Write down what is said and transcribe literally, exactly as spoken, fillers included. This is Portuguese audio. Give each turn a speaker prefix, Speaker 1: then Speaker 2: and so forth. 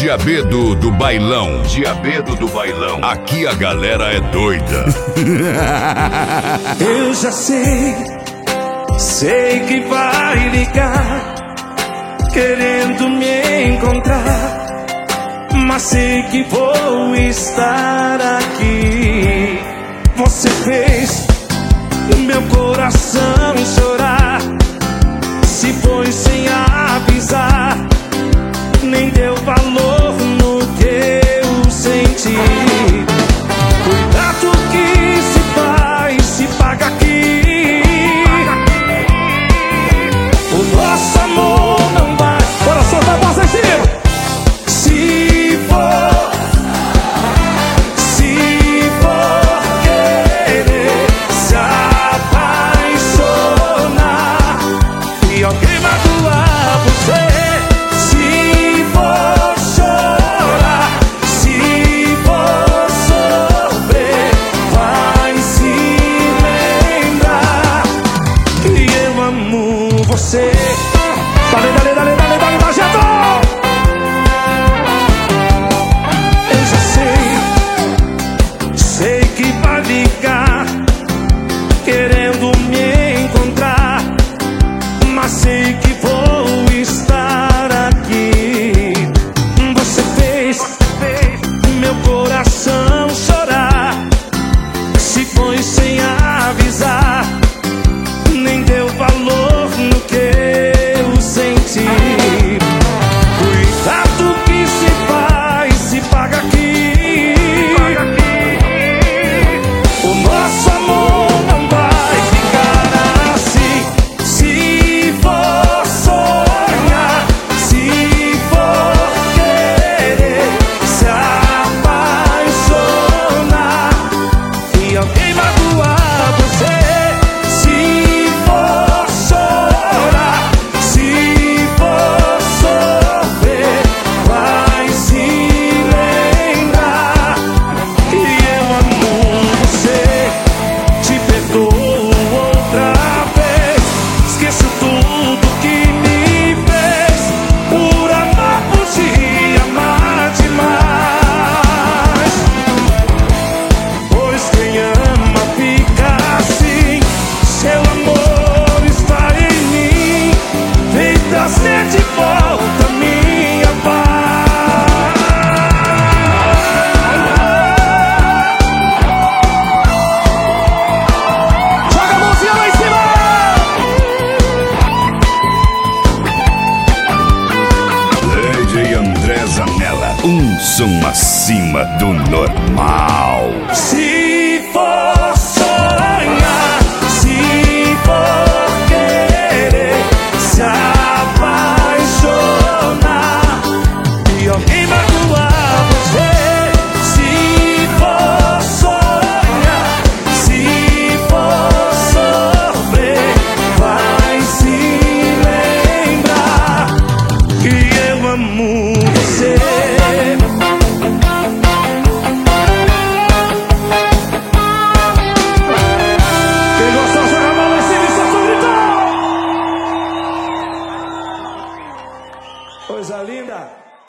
Speaker 1: Diabedo do bailão. Diabedo do bailão. Aqui a galera é doida.
Speaker 2: Eu já sei, sei que vai ligar, querendo me encontrar, mas sei que vou estar aqui. Você fez o meu coração chorar, se foi sem avisar, nem deu valor no que eu senti. Cuidado que se faz, se paga aqui. O nosso amor não vai. Bora soltar a voz em cima. Se for, se for querer se apaixonar e alguém magoar você, se for chorar, se for sofrer, vai se lembrar que eu amo você. Dale, dale, dale, dale, dale, Nojento! Eu já sei, sei que vai ligar, querendo me encontrar, mas sei que vou estar aqui. Você fez meu coração chorar, se foi sem avisar, nem deu valor no que eu senti. Cuidado que se faz, se paga aqui. O nosso amor não vai ficar assim. Se for sonhar, se for querer se apaixonar e alguém magoar você, se for chorar, se for sofrer, vai se lembrar que eu amo você. Te perdoo outra vez, esqueço tudo que me fez, por amar por ti, amar demais. Pois quem ama fica assim, seu amor está em mim, vem trazer de volta minha paz. Joga a mãozinha lá em cima!
Speaker 1: D J André Zanella. Um som acima do normal.
Speaker 2: Se for